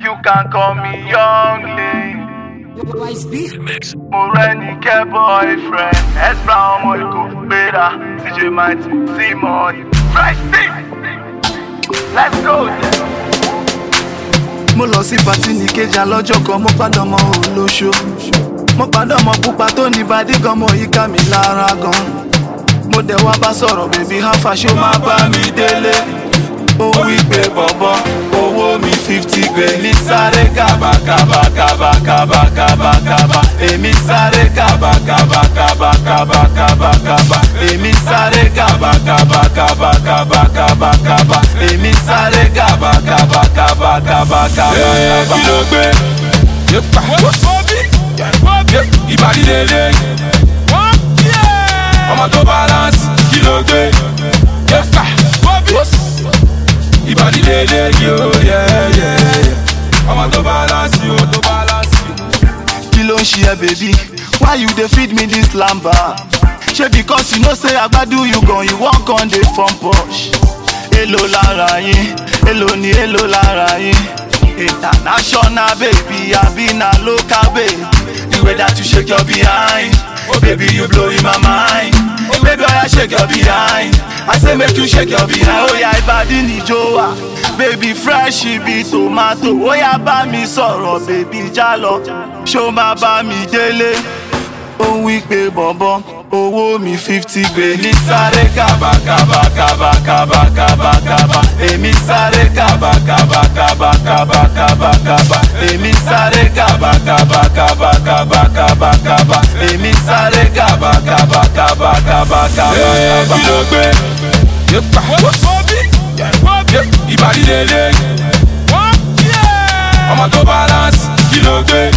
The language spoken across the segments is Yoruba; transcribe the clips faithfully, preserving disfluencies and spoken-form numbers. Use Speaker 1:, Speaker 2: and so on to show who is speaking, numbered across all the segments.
Speaker 1: You can call me Youngling. Mo Renike boyfriend. S Brown ọmọ Èkó gbéra. C J Mighty see money. Fresh thing. Let's go.
Speaker 2: Mo lọ sí party ní Ìkẹjà lọ́jọ́ kan, mo padà ọmọ olóṣó. Mo padà ọmọ pupa tó ní bàdí gan, mo yí ká mi lára gan. Mo dẹ̀ wá bá sọ̀rọ̀ bèbí hafa ṣó máa bá mi délé. Ó wí pé bọ̀bọ̀ owó mi fifty grand. Èmi sáré kaba kaba kaba kaba kaba kaba. Èmi sáré kaba kaba kaba kaba kaba kaba. Èmi sáré kaba kaba kaba kaba kaba kaba. Èmi sáré kaba kaba kaba kaba kaba.
Speaker 3: Kí ló gbé? Ìbàdí lélẹ̀. Ọmọ tó balance. Kí ló gbé? Ìbàdí lélẹ̀ yóò yẹ. Ọmọ tó balance yóò tó balance.
Speaker 2: Kí ló ń ṣe ẹ́ baby? Why you dey feed me this lamba? Ṣé because you know say agbadu you gone, you walk on the front porch. Èló lára yín, èló ni èló lára yín. International baby, àbí na local babe. The way that you shake your behind, oh baby you blowing my mind. Oh baby oya shake your behind, I say make you shake your behind. Oya Ìbàdí ni Joa, baby fresh bí tomato. Oya bá mi sọ̀rọ̀ baby jálọ, ṣó máa bá mi délé. Ó wí pé bọ̀bọ̀ owó mi fifty grand. Èmi sáré kaba kaba kaba kaba kaba kaba. Èmi sáré kaba kaba kaba kaba kaba kaba. Èmi sáré kaba kaba kaba kaba kaba kaba. Èmi sáré kaba kaba kaba kaba kaba.
Speaker 3: Kí ló gbé? Ìbàdí lélẹ̀. Ọmọ tó balance. Kí ló gbé?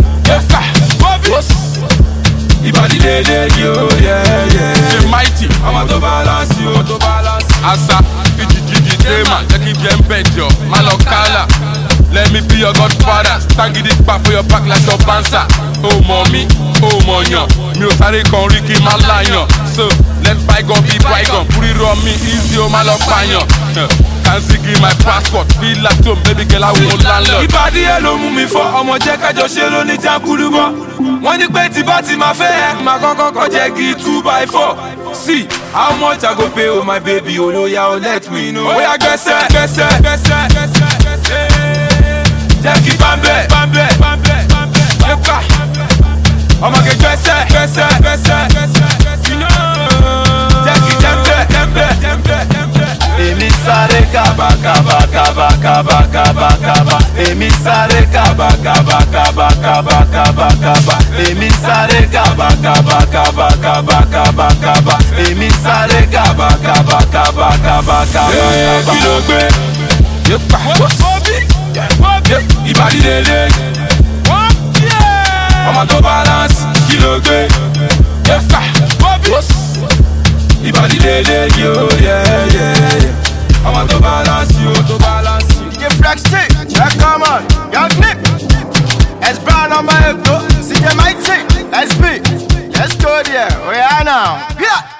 Speaker 3: Ìbàdí lélẹ̀ yóò yẹ. Ṣé Mighty? Ọmọ tó balance yóò tó balance. Asa fìjìjìjì dèmà jẹ́ kí jẹ́ ń bẹ̀ jọ. Má lọ kálà. Let me be your godfather. Stangidi pa for your back like your bouncer. Oh mommy, oh monyan. Mi ò sáré kan rí kí n má láyàn. So let bygone be bygone. Púrí rọ mi easy o má lọ pààyàn. Can't give my passport. Feel like to baby girl I won't landlord. Ìbàdí ẹ ló mú mi fọ́. Ọmọ jẹ́ kájọ ṣe ló ní jákúrú bọ́. Wọ́n ní pé tí bá ti máa fẹ́ ẹ máa kọ́kọ́ kọ́ jẹ́ kí two by four. See how much I go pay oh my baby olóyà oh let me know. Oya gbẹ́sẹ̀ gbẹ́sẹ̀ gbẹ́sẹ̀ gbẹ́sẹ̀. Jẹ́ kí bámbẹ̀ bámbẹ̀ bámbẹ̀ bámbẹ̀. Epa ọmọge gbẹ́sẹ̀ gbẹ́sẹ̀ gbẹ́sẹ̀ gbẹ́sẹ̀. Jẹ́ kí jẹ́mbẹ̀ jẹ́mbẹ̀ jẹ́mbẹ̀ jẹ́mbẹ̀.
Speaker 2: Èmi sáré kaba kaba kaba kaba kaba kaba. Èmi sáré kaba kaba kaba kaba kaba kaba. Èmi sáré kaba kaba kaba kaba kaba kaba. Èmi sáré kaba kaba kaba kaba kaba.
Speaker 3: Kí ló gbé? Ìbàdí lélẹ̀. Ọmọ tó balance. Kí ló gbé? Ìbàdí lélẹ̀ yóò yẹ. Ọmọ tó balance yóò tó balance.
Speaker 1: D J Flex T, yeah come on, Young Nick. S Brown ọmọ Èkó, C J Mighty, S B. Let's go there, we are now. Yeah.